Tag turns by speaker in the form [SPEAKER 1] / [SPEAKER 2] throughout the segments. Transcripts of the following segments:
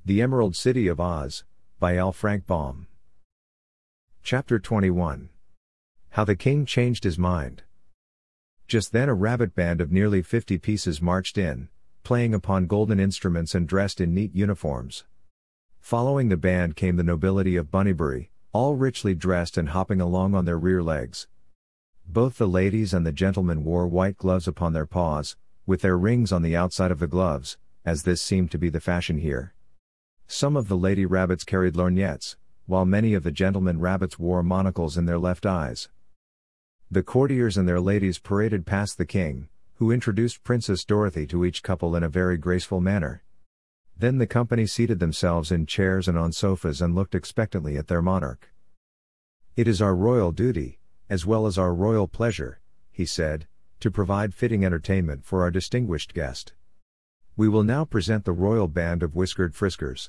[SPEAKER 1] The Emerald City of Oz, by L. Frank Baum. Chapter 21. How the King Changed His Mind. Just then a rabbit band of nearly 50 pieces marched in, playing upon golden instruments and dressed in neat uniforms. Following the band came the nobility of Bunnybury, all richly dressed and hopping along on their rear legs. Both the ladies and the gentlemen wore white gloves upon their paws, with their rings on the outside of the gloves, as this seemed to be the fashion here. Some of the lady rabbits carried lorgnettes, while many of the gentlemen rabbits wore monocles in their left eyes. The courtiers and their ladies paraded past the king, who introduced Princess Dorothy to each couple in a very graceful manner. Then the company seated themselves in chairs and on sofas and looked expectantly at their monarch. "It is our royal duty, as well as our royal pleasure," he said, "to provide fitting entertainment for our distinguished guest. We will now present the royal band of Whiskered Friskers."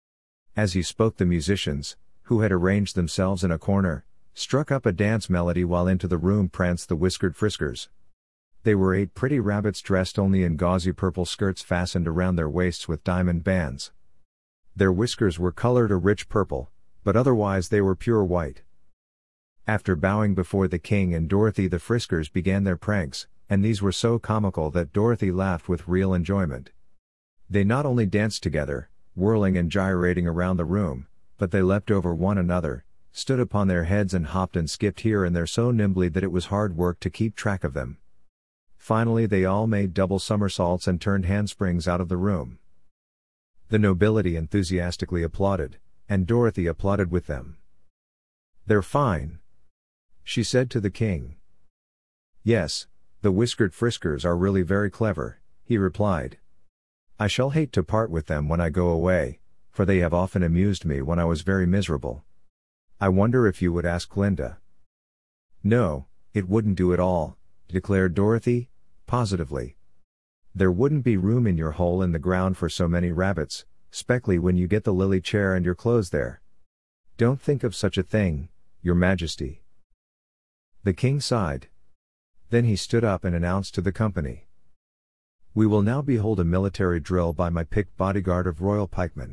[SPEAKER 1] As he spoke, the musicians, who had arranged themselves in a corner, struck up a dance melody while into the room pranced the Whiskered Friskers. They were 8 pretty rabbits dressed only in gauzy purple skirts fastened around their waists with diamond bands. Their whiskers were colored a rich purple, but otherwise they were pure white. After bowing before the king and Dorothy, the Friskers began their pranks, and these were so comical that Dorothy laughed with real enjoyment. They not only danced together, whirling and gyrating around the room, but they leapt over one another, stood upon their heads and hopped and skipped here and there so nimbly that it was hard work to keep track of them. Finally they all made double somersaults and turned handsprings out of the room. The nobility enthusiastically applauded, and Dorothy applauded with them. "They're fine," she said to the king. "Yes, the Whiskered Friskers are really very clever," he replied. "I shall hate to part with them when I go away, for they have often amused me when I was very miserable. I wonder if you would ask Glinda." "No, it wouldn't do at all," declared Dorothy, positively. "There wouldn't be room in your hole in the ground for so many rabbits, specially when you get the lily chair and your clothes there. Don't think of such a thing, Your Majesty." The king sighed. Then he stood up and announced to the company, "We will now behold a military drill by my picked bodyguard of royal pikemen."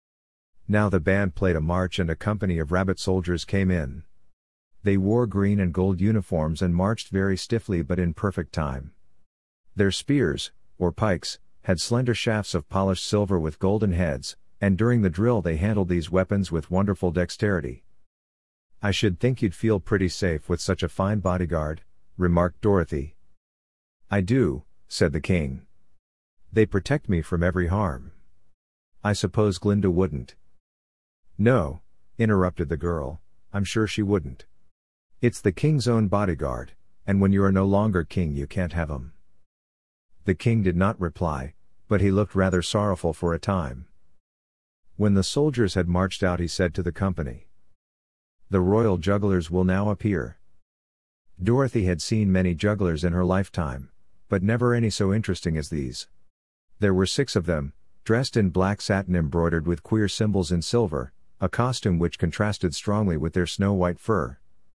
[SPEAKER 1] Now the band played a march and a company of rabbit soldiers came in. They wore green and gold uniforms and marched very stiffly but in perfect time. Their spears, or pikes, had slender shafts of polished silver with golden heads, and during the drill they handled these weapons with wonderful dexterity. "I should think you'd feel pretty safe with such a fine bodyguard," remarked Dorothy. "I do," said the king. "They protect me from every harm." "I suppose Glinda wouldn't." "No," interrupted the girl, "I'm sure she wouldn't. It's the king's own bodyguard, and when you are no longer king you can't have 'em." The king did not reply, but he looked rather sorrowful for a time. When the soldiers had marched out he said to the company, "The royal jugglers will now appear." Dorothy had seen many jugglers in her lifetime, but never any so interesting as these. There were 6 of them, dressed in black satin embroidered with queer symbols in silver, a costume which contrasted strongly with their snow-white fur.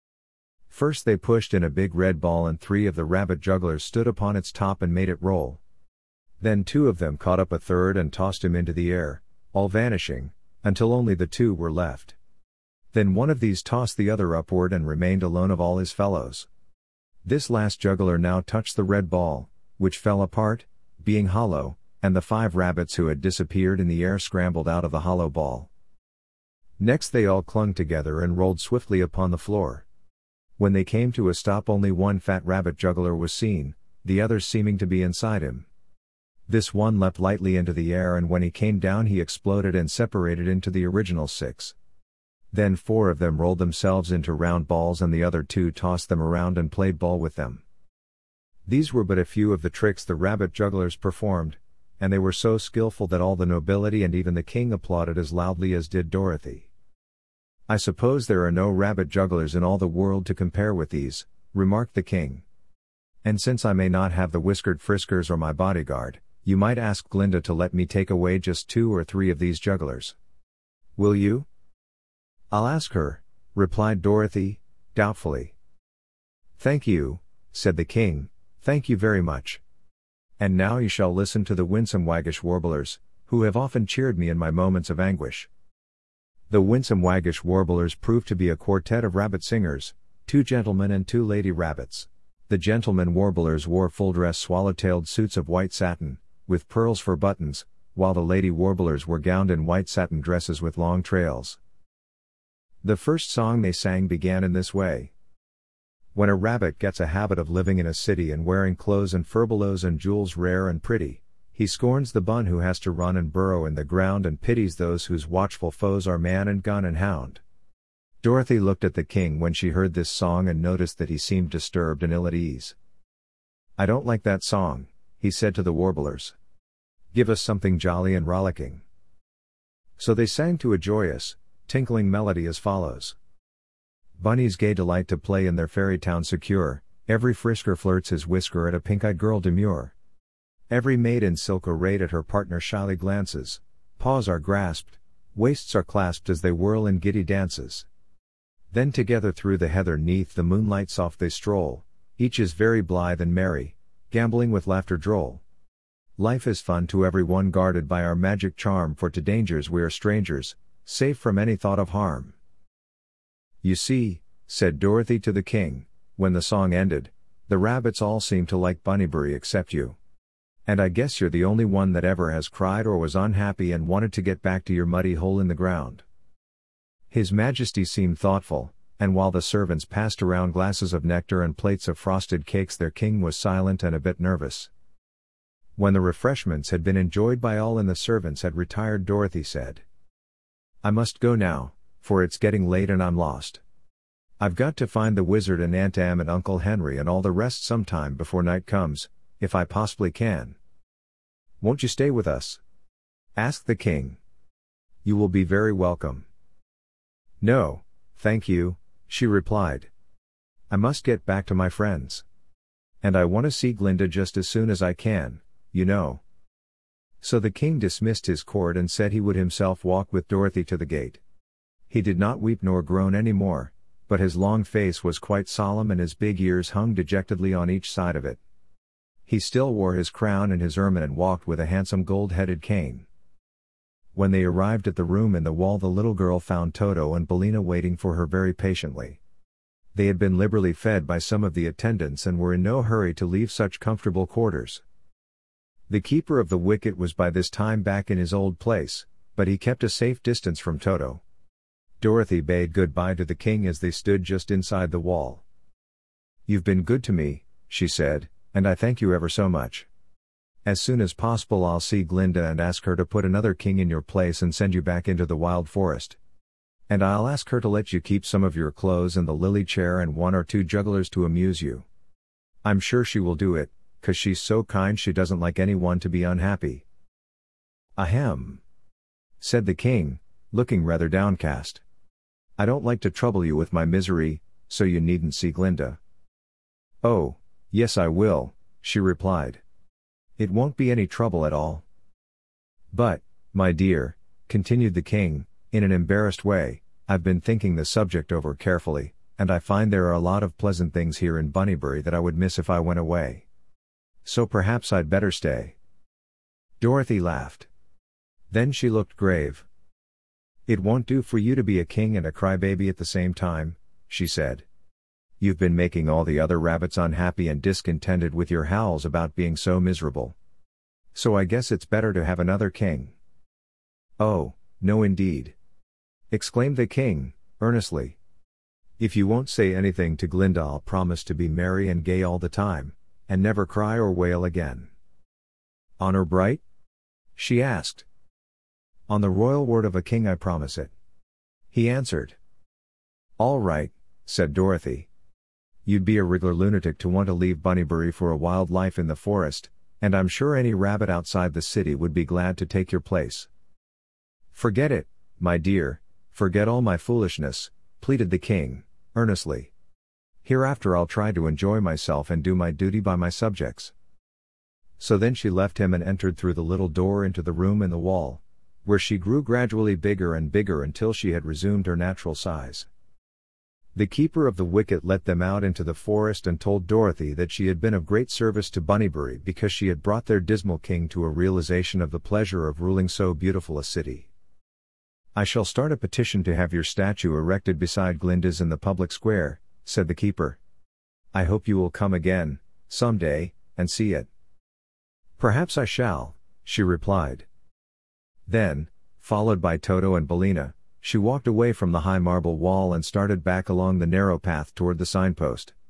[SPEAKER 1] First they pushed in a big red ball and 3 of the rabbit jugglers stood upon its top and made it roll. Then 2 of them caught up a third and tossed him into the air, all vanishing, until only the 2 were left. Then one of these tossed the other upward and remained alone of all his fellows. This last juggler now touched the red ball, which fell apart, being hollow, and the 5 rabbits who had disappeared in the air scrambled out of the hollow ball. Next they all clung together and rolled swiftly upon the floor. When they came to a stop only one fat rabbit juggler was seen, the others seeming to be inside him. This one leapt lightly into the air and when he came down he exploded and separated into the original 6. Then 4 of them rolled themselves into round balls and the other 2 tossed them around and played ball with them. These were but a few of the tricks the rabbit jugglers performed, and they were so skillful that all the nobility and even the king applauded as loudly as did Dorothy. "I suppose there are no rabbit jugglers in all the world to compare with these," remarked the king. "And since I may not have the Whiskered Friskers or my bodyguard, you might ask Glinda to let me take away just 2 or 3 of these jugglers. Will you?" "I'll ask her," replied Dorothy, doubtfully. "Thank you," said the king, "thank you very much. And now you shall listen to the winsome Waggish Warblers, who have often cheered me in my moments of anguish. The winsome waggish warblers proved to be a quartet of rabbit singers, 2 gentlemen and 2 lady rabbits. The gentlemen warblers wore full-dress swallow-tailed suits of white satin, with pearls for buttons, while the lady warblers were gowned in white satin dresses with long trails. The first song they sang began in this way. When a rabbit gets a habit of living in a city and wearing clothes and furbelows and jewels rare and pretty, he scorns the bun who has to run and burrow in the ground and pities those whose watchful foes are man and gun and hound. Dorothy looked at the king when she heard this song and noticed that he seemed disturbed and ill at ease. "I don't like that song," he said to the warblers. "Give us something jolly and rollicking." So they sang to a joyous, tinkling melody as follows. Bunnies gay delight to play in their fairy town secure, every frisker flirts his whisker at a pink-eyed girl demure. Every maid in silk arrayed at her partner shyly glances, paws are grasped, waists are clasped as they whirl in giddy dances. Then together through the heather 'neath the moonlight soft they stroll, each is very blithe and merry, gambling with laughter droll. Life is fun to every one guarded by our magic charm, for to dangers we are strangers, safe from any thought of harm. "You see," said Dorothy to the king, when the song ended, "the rabbits all seem to like Bunnybury except you. And I guess you're the only one that ever has cried or was unhappy and wanted to get back to your muddy hole in the ground." His Majesty seemed thoughtful, and while the servants passed around glasses of nectar and plates of frosted cakes, their king was silent and a bit nervous. When the refreshments had been enjoyed by all and the servants had retired, Dorothy said, "I must go now, for it's getting late and I'm lost. I've got to find the wizard and Aunt Am and Uncle Henry and all the rest sometime before night comes, if I possibly can." "Won't you stay with us?" asked the king. "You will be very welcome." "No, thank you," she replied. "I must get back to my friends. And I want to see Glinda just as soon as I can, you know." So the king dismissed his court and said he would himself walk with Dorothy to the gate. He did not weep nor groan any more, but his long face was quite solemn and his big ears hung dejectedly on each side of it. He still wore his crown and his ermine and walked with a handsome gold-headed cane. When they arrived at the room in the wall, the little girl found Toto and Billina waiting for her very patiently. They had been liberally fed by some of the attendants and were in no hurry to leave such comfortable quarters. The keeper of the wicket was by this time back in his old place, but he kept a safe distance from Toto. Dorothy bade goodbye to the king as they stood just inside the wall. "You've been good to me," she said, "and I thank you ever so much. As soon as possible I'll see Glinda and ask her to put another king in your place and send you back into the wild forest. And I'll ask her to let you keep some of your clothes and the lily chair and 1 or 2 jugglers to amuse you. I'm sure she will do it, 'cause she's so kind she doesn't like anyone to be unhappy." "Ahem," said the king, looking rather downcast. "I don't like to trouble you with my misery, so you needn't see Glinda." "Oh, yes I will," she replied. "It won't be any trouble at all." "But, my dear," continued the king, in an embarrassed way, "I've been thinking the subject over carefully, and I find there are a lot of pleasant things here in Bunnybury that I would miss if I went away. So perhaps I'd better stay." Dorothy laughed. Then she looked grave. "It won't do for you to be a king and a crybaby at the same time," she said. "You've been making all the other rabbits unhappy and discontented with your howls about being so miserable. So I guess it's better to have another king." "Oh, no indeed!" exclaimed the king, earnestly. "If you won't say anything to Glinda I'll promise to be merry and gay all the time, and never cry or wail again." "Honor bright?" she asked. "On the royal word of a king I promise it," he answered. "All right," said Dorothy. "You'd be a regular lunatic to want to leave Bunnybury for a wild life in the forest, and I'm sure any rabbit outside the city would be glad to take your place." "Forget it, my dear, forget all my foolishness," pleaded the king, earnestly. "Hereafter I'll try to enjoy myself and do my duty by my subjects." So then she left him and entered through the little door into the room in the wall, where she grew gradually bigger and bigger until she had resumed her natural size. The keeper of the wicket let them out into the forest and told Dorothy that she had been of great service to Bunnybury because she had brought their dismal king to a realization of the pleasure of ruling so beautiful a city. "I shall start a petition to have your statue erected beside Glinda's in the public square," said the keeper. "I hope you will come again, some day, and see it." "Perhaps I shall," she replied. Then, followed by Toto and Billina, she walked away from the high marble wall and started back along the narrow path toward the signpost.